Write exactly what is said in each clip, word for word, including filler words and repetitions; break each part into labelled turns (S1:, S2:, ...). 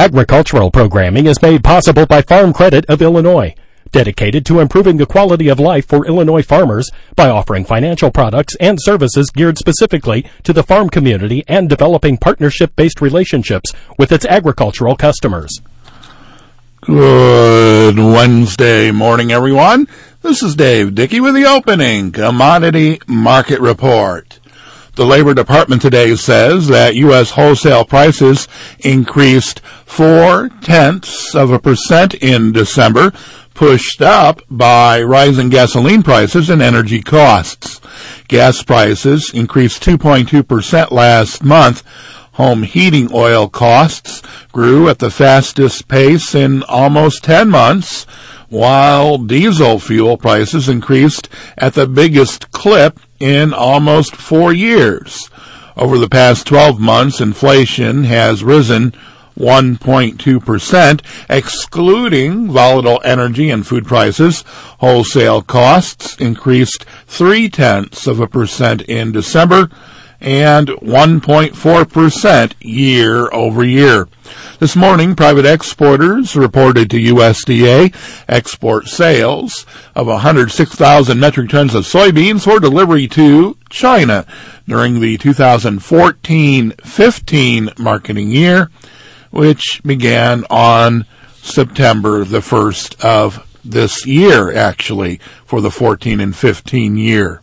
S1: Agricultural programming is made possible by Farm Credit of Illinois, dedicated to improving the quality of life for Illinois farmers by offering financial products and services geared specifically to the farm community and developing partnership-based relationships with its agricultural customers.
S2: Good Wednesday morning, everyone. This is Dave Dickey with the opening commodity market report. The Labor Department today says that U S wholesale prices increased four-tenths of a percent in December, pushed up by rising gasoline prices and energy costs. Gas prices increased two point two percent last month. Home heating oil costs grew at the fastest pace in almost ten months, while diesel fuel prices increased at the biggest clip in almost four years. Over the past twelve months, inflation has risen one point two percent, excluding volatile energy and food prices. Wholesale costs increased three-tenths of a percent in December and one point four percent year over year. This morning, private exporters reported to U S D A export sales of one hundred six thousand metric tons of soybeans for delivery to China during the two thousand fourteen fifteen marketing year, which began on September the first of this year, actually, for the fourteen and fifteen year.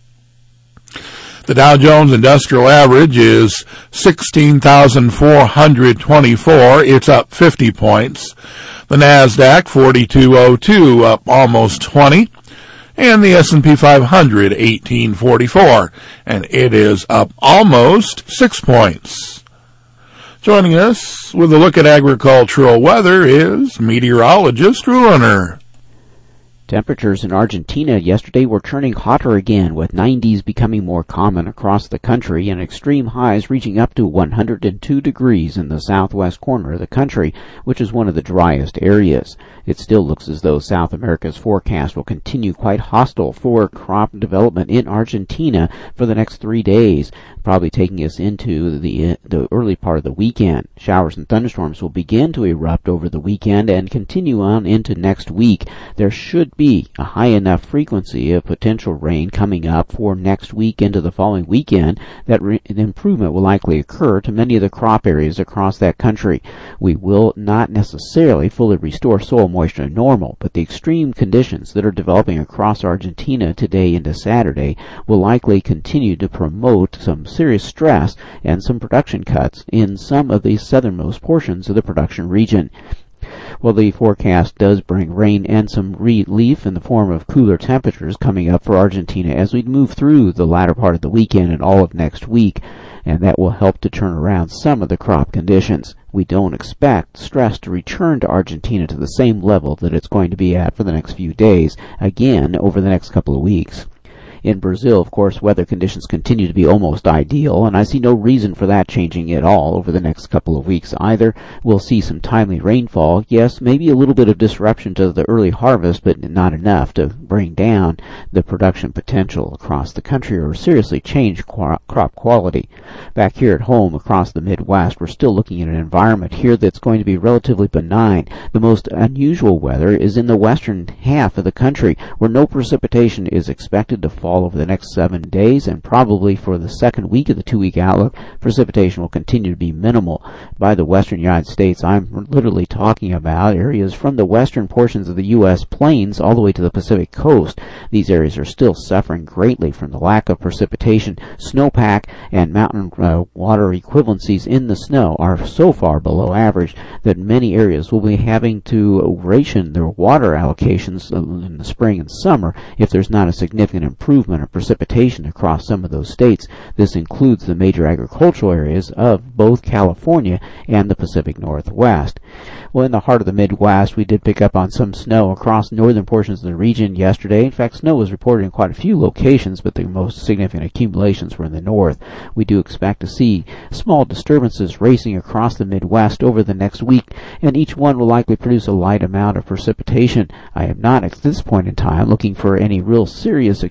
S2: The Dow Jones Industrial Average is sixteen thousand four hundred twenty-four. It's up fifty points. The NASDAQ forty-two oh two, up almost twenty. And the S and P five hundred eighteen forty-four, and it is up almost six points. Joining us with a look at agricultural weather is meteorologist Ruiner.
S3: Temperatures in Argentina yesterday were turning hotter again, with nineties becoming more common across the country and extreme highs reaching up to one hundred two degrees in the southwest corner of the country, which is one of the driest areas. It still looks as though South America's forecast will continue quite hostile for crop development in Argentina for the next three days, probably taking us into the, uh, the early part of the weekend. Showers and thunderstorms will begin to erupt over the weekend and continue on into next week. There should be a high enough frequency of potential rain coming up for next week into the following weekend that re- an improvement will likely occur to many of the crop areas across that country. We will not necessarily fully restore soil moisture to normal, but the extreme conditions that are developing across Argentina today into Saturday will likely continue to promote some serious stress and some production cuts in some of the southernmost portions of the production region. Well, the forecast does bring rain and some relief in the form of cooler temperatures coming up for Argentina as we move through the latter part of the weekend and all of next week, and that will help to turn around some of the crop conditions. We don't expect stress to return to Argentina to the same level that it's going to be at for the next few days, again over the next couple of weeks. In Brazil, of course, weather conditions continue to be almost ideal, and I see no reason for that changing at all over the next couple of weeks either. We'll see some timely rainfall, yes, maybe a little bit of disruption to the early harvest, but not enough to bring down the production potential across the country or seriously change crop quality. Back here at home across the Midwest, we're still looking at an environment here that's going to be relatively benign. The most unusual weather is in the western half of the country, where no precipitation is expected to fall over the next seven days, and probably for the second week of the two-week outlook, precipitation will continue to be minimal. By the western United States, I'm literally talking about areas from the western portions of the U S plains all the way to the Pacific coast. These areas are still suffering greatly from the lack of precipitation. Snowpack and mountain uh, water equivalencies in the snow are so far below average that many areas will be having to ration their water allocations in the spring and summer if there's not a significant improvement of precipitation across some of those states. This includes the major agricultural areas of both California and the Pacific Northwest. Well, in the heart of the Midwest, we did pick up on some snow across northern portions of the region yesterday. In fact, snow was reported in quite a few locations, but the most significant accumulations were in the north. We do expect to see small disturbances racing across the Midwest over the next week, and each one will likely produce a light amount of precipitation. I am not, at this point in time, looking for any real serious accumulated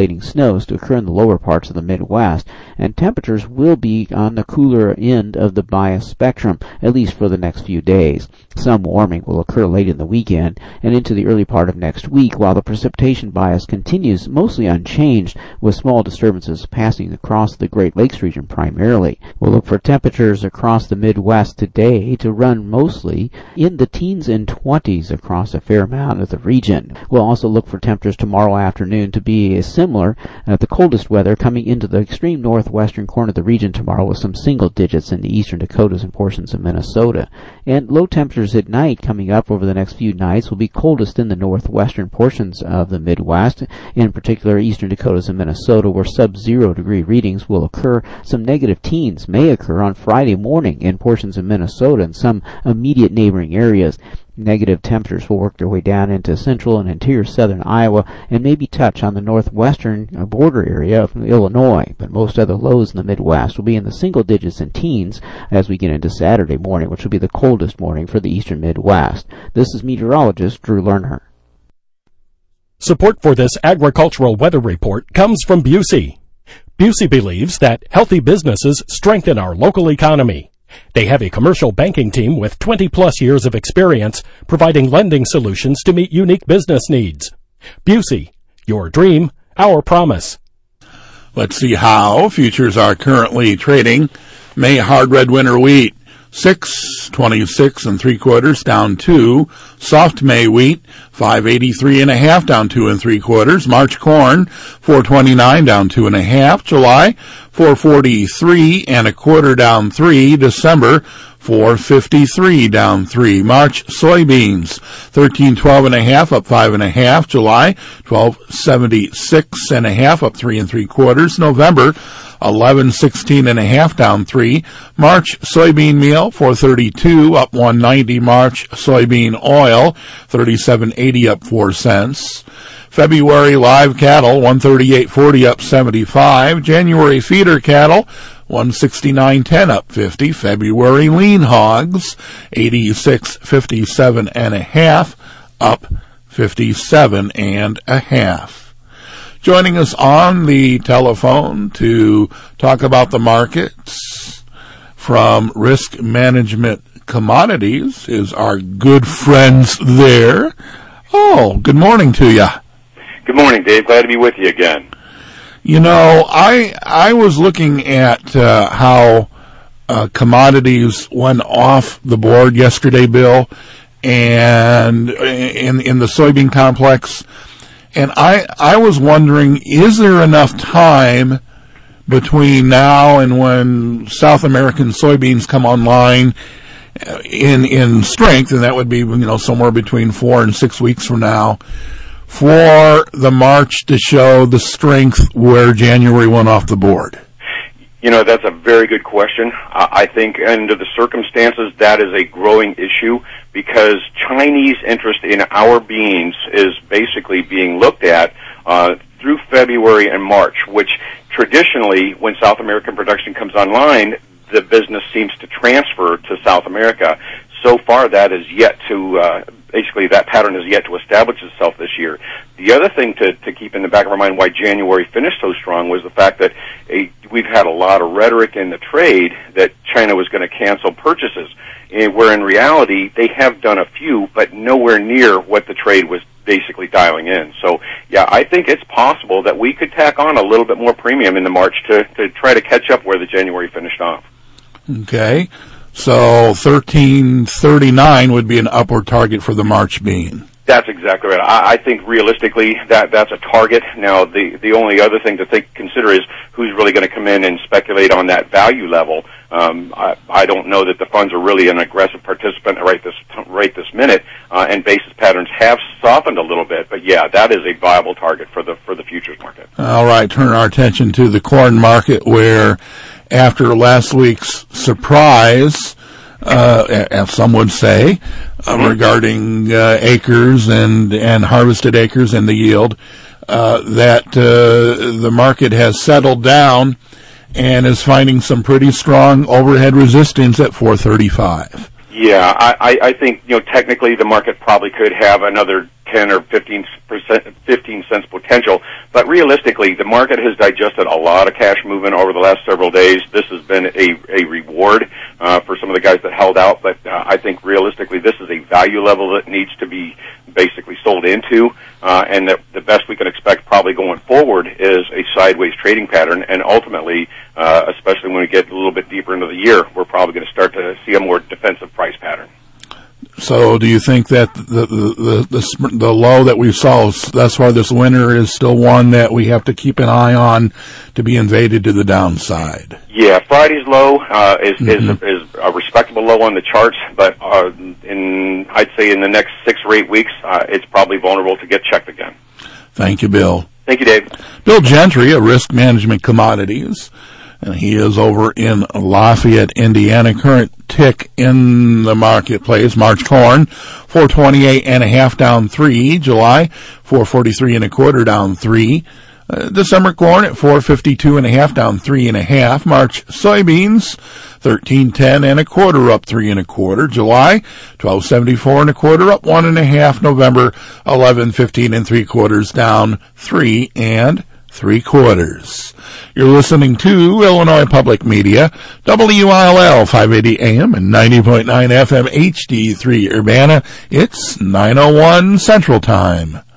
S3: devastating snows to occur in the lower parts of the Midwest, and temperatures will be on the cooler end of the bias spectrum, at least for the next few days. Some warming will occur late in the weekend and into the early part of next week, while the precipitation bias continues mostly unchanged, with small disturbances passing across the Great Lakes region primarily. We'll look for temperatures across the Midwest today to run mostly in the teens and twenties across a fair amount of the region. We'll also look for temperatures tomorrow afternoon to be similar, uh, the coldest weather coming into the extreme northwestern corner of the region tomorrow, with some single digits in the eastern Dakotas and portions of Minnesota. And low temperatures at night coming up over the next few nights will be coldest in the northwestern portions of the Midwest, in particular eastern Dakotas and Minnesota, where sub-zero degree readings will occur. Some negative teens may occur on Friday morning in portions of Minnesota and some immediate neighboring areas. Negative temperatures will work their way down into central and interior southern Iowa and maybe touch on the northwestern border area of Illinois, but most other lows in the Midwest will be in the single digits and teens as we get into Saturday morning, which will be the coldest morning for the eastern Midwest. This is meteorologist Drew Lerner.
S1: Support for this agricultural weather report comes from Busey. Busey believes that healthy businesses strengthen our local economy. They have a commercial banking team with twenty plus years of experience providing lending solutions to meet unique business needs. Busey, your dream, our promise.
S2: Let's see how futures are currently trading. May hard red winter wheat, six twenty-six and three quarters, down two. Soft May wheat, five eighty-three and a half, down two and three quarters. March corn, four twenty-nine, down two and a half. July, four forty-three and a quarter, down three. December, four fifty-three, down three. March soybeans, thirteen twelve and a half, up five and a half. July, twelve seventy-six and a half, up three and three quarters. November, eleven sixteen and a half, down three. March soybean meal, four thirty-two, up one ninety. March soybean oil, thirty-seven eighty, up four cents. February live cattle, one thirty-eight forty, up seventy-five. January feeder cattle, one sixty-nine ten, up fifty. February lean hogs, eighty-six fifty-seven and a half, up fifty-seven and a half. Joining us on the telephone to talk about the markets from Risk Management Commodities is our good friends there. Oh, good morning to you.
S4: Good morning, Dave. Glad to be with you again.
S2: You know, I I was looking at uh, how uh, commodities went off the board yesterday, Bill, and in in the soybean complex, and I I was wondering, is there enough time between now and when South American soybeans come online in in strength, and that would be, you know, somewhere between four and six weeks from now, for the March to show the strength where January went off the board?
S4: You know, that's a very good question. I think under the circumstances, that is a growing issue because Chinese interest in our beans is basically being looked at uh, through February and March, which traditionally, when South American production comes online, the business seems to transfer to South America. So far, that is yet to, uh, basically that pattern is yet to establish itself this year. The other thing to, to keep in the back of our mind why January finished so strong was the fact that a, we've had a lot of rhetoric in the trade that China was going to cancel purchases, where in reality they have done a few, but nowhere near what the trade was basically dialing in. So, yeah, I think it's possible that we could tack on a little bit more premium in the March to, to try to catch up where the January finished off.
S2: Okay. So thirteen thirty-nine would be an upward target for the March bean.
S4: That's exactly right. I, I think realistically that that's a target. Now, the the only other thing to think consider is who's really going to come in and speculate on that value level. Um, I, I don't know that the funds are really an aggressive participant right this right this minute, uh, and basis patterns have softened a little bit. But yeah, that is a viable target for the for the futures market.
S2: All right, turn our attention to the corn market, where after last week's surprise, uh, as some would say, uh, mm-hmm. regarding uh, acres and, and harvested acres and the yield, uh, that uh, the market has settled down and is finding some pretty strong overhead resistance at four thirty-five.
S4: Yeah, I, I, I think, you know, technically the market probably could have another ten or fifteen percent, fifteen cents potential, but realistically, the market has digested a lot of cash movement over the last several days. This has been a, a reward uh, for some of the guys that held out, but uh, I think realistically this is a value level that needs to be basically sold into, uh, and that the best we can expect probably going forward is a sideways trading pattern, and ultimately, uh, especially when we get a little bit deeper into the year, we're probably going to start to see a more defensive price pattern.
S2: So do you think that the, the, the, the low that we saw thus far this winter is still one that we have to keep an eye on to be invaded to the downside?
S4: Yeah, Friday's low uh, is,
S2: Mm-hmm.
S4: is, is a respectable low on the charts, but uh, in I'd say in the next six or eight weeks, uh, it's probably vulnerable to get checked again.
S2: Thank you, Bill.
S4: Thank you, Dave.
S2: Bill Gentry of Risk Management Commodities. And he is over in Lafayette, Indiana. Current tick in the marketplace. March corn, four twenty-eight and a half down three. July, four forty-three and a quarter down three. Uh, December corn at four fifty-two and a half down three and a half. March soybeans, thirteen ten and a quarter up three and a quarter. July, twelve seventy-four and a quarter up one and a half. November, eleven fifteen and three quarters down three and three quarters. You're listening to Illinois Public Media, W I L L five eighty A M and ninety point nine F M H D three Urbana. It's nine oh one Central Time.